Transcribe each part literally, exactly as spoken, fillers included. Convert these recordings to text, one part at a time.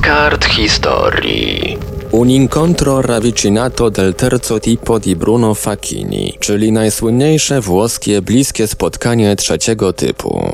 kart historii. Un incontro ravvicinato del terzo tipo di Bruno Facchini, czyli najsłynniejsze włoskie bliskie spotkanie trzeciego typu.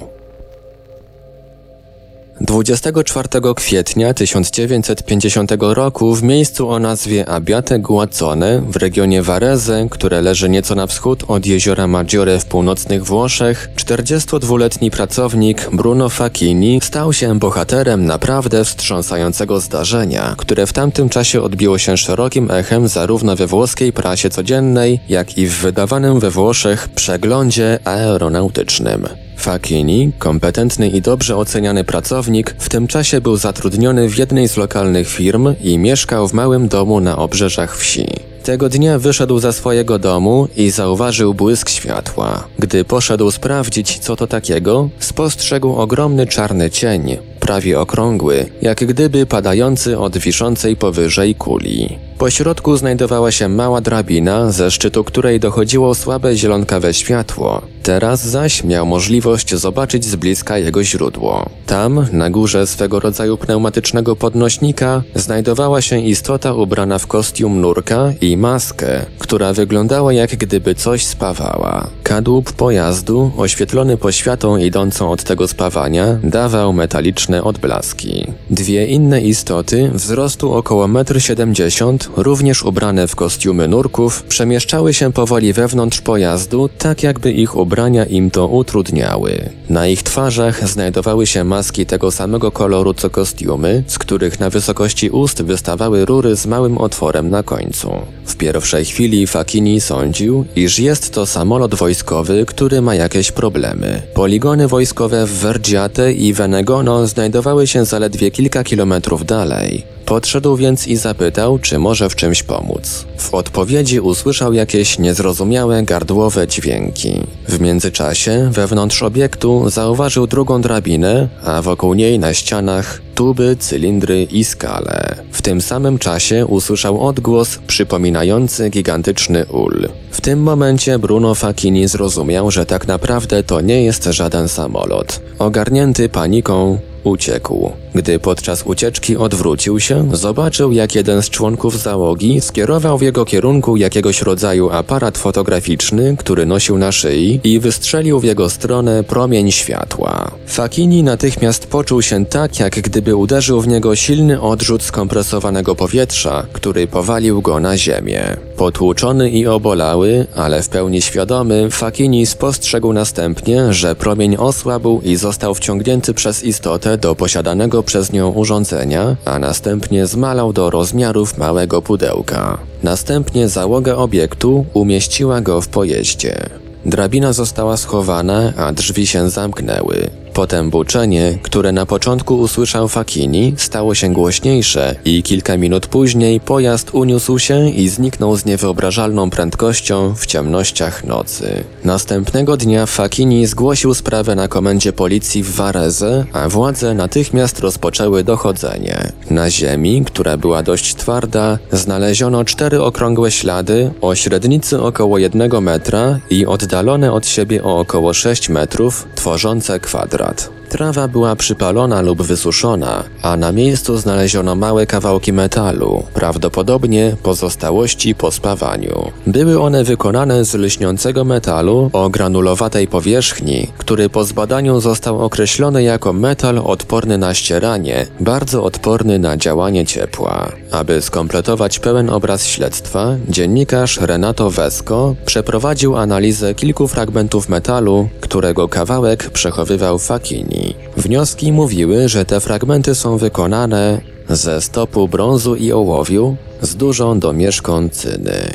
dwudziestego czwartego kwietnia tysiąc dziewięćset pięćdziesiątego roku w miejscu o nazwie Abbiate Guazzone w regionie Varese, które leży nieco na wschód od jeziora Maggiore w północnych Włoszech, czterdziestodwuletni pracownik Bruno Facchini stał się bohaterem naprawdę wstrząsającego zdarzenia, które w tamtym czasie odbiło się szerokim echem zarówno we włoskiej prasie codziennej, jak i w wydawanym we Włoszech przeglądzie aeronautycznym. Facchini, kompetentny i dobrze oceniany pracownik, w tym czasie był zatrudniony w jednej z lokalnych firm i mieszkał w małym domu na obrzeżach wsi. Tego dnia wyszedł ze swojego domu i zauważył błysk światła. Gdy poszedł sprawdzić, co to takiego, spostrzegł ogromny czarny cień, prawie okrągły, jak gdyby padający od wiszącej powyżej kuli. Po środku znajdowała się mała drabina, ze szczytu której dochodziło słabe zielonkawe światło. Teraz zaś miał możliwość zobaczyć z bliska jego źródło. Tam, na górze swego rodzaju pneumatycznego podnośnika, znajdowała się istota ubrana w kostium nurka i maskę, która wyglądała jak gdyby coś spawała. Kadłub pojazdu, oświetlony poświatą idącą od tego spawania, dawał metaliczne odblaski. Dwie inne istoty, wzrostu około metr siedemdziesiąt, również ubrane w kostiumy nurków, przemieszczały się powoli wewnątrz pojazdu, tak jakby ich ubrania im to utrudniały. Na ich twarzach znajdowały się maski tego samego koloru co kostiumy, z których na wysokości ust wystawały rury z małym otworem na końcu. W pierwszej chwili Facchini sądził, iż jest to samolot wojskowy, który ma jakieś problemy. Poligony wojskowe w Vergiate i Venegono znajdowały się zaledwie kilka kilometrów dalej. Podszedł więc i zapytał, czy może w czymś pomóc. W odpowiedzi usłyszał jakieś niezrozumiałe gardłowe dźwięki. W międzyczasie wewnątrz obiektu zauważył drugą drabinę, a wokół niej na ścianach tuby, cylindry i skale. W tym samym czasie usłyszał odgłos przypominający gigantyczny ul. W tym momencie Bruno Facchini zrozumiał, że tak naprawdę to nie jest żaden samolot. Ogarnięty paniką, uciekł. Gdy podczas ucieczki odwrócił się, zobaczył, jak jeden z członków załogi skierował w jego kierunku jakiegoś rodzaju aparat fotograficzny, który nosił na szyi, i wystrzelił w jego stronę promień światła. Facchini natychmiast poczuł się tak, jak gdyby uderzył w niego silny odrzut skompresowanego powietrza, który powalił go na ziemię. Potłuczony i obolały, ale w pełni świadomy, Facchini spostrzegł następnie, że promień osłabł i został wciągnięty przez istotę do posiadanego przez nią urządzenia, a następnie zmalał do rozmiarów małego pudełka. Następnie załoga obiektu umieściła go w pojeździe. Drabina została schowana, a drzwi się zamknęły. Potem buczenie, które na początku usłyszał Facchini, stało się głośniejsze i kilka minut później pojazd uniósł się i zniknął z niewyobrażalną prędkością w ciemnościach nocy. Następnego dnia Facchini zgłosił sprawę na komendzie policji w Varese, a władze natychmiast rozpoczęły dochodzenie. Na ziemi, która była dość twarda, znaleziono cztery okrągłe ślady o średnicy około jednego metra i oddalone od siebie o około sześć metrów, tworzące kwadrat. Trawa była przypalona lub wysuszona, a na miejscu znaleziono małe kawałki metalu, prawdopodobnie pozostałości po spawaniu. Były one wykonane z lśniącego metalu o granulowatej powierzchni, który po zbadaniu został określony jako metal odporny na ścieranie, bardzo odporny na działanie ciepła. Aby skompletować pełen obraz śledztwa, dziennikarz Renato Vesco przeprowadził analizę kilku fragmentów metalu, którego kawałek przechowywał Facchini. Wnioski mówiły, że te fragmenty są wykonane ze stopu brązu i ołowiu z dużą domieszką cyny.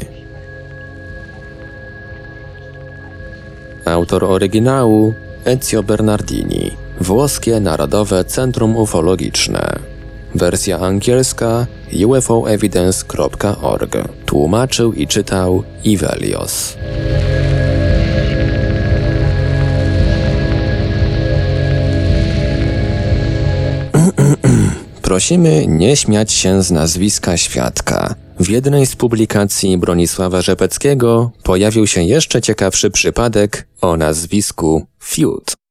Autor oryginału Ezio Bernardini, Włoskie Narodowe Centrum Ufologiczne. Wersja angielska u f o evidence kropka org. Tłumaczył i czytał Ivelios. Prosimy nie śmiać się z nazwiska świadka. W jednej z publikacji Bronisława Rzepeckiego pojawił się jeszcze ciekawszy przypadek o nazwisku Fiut.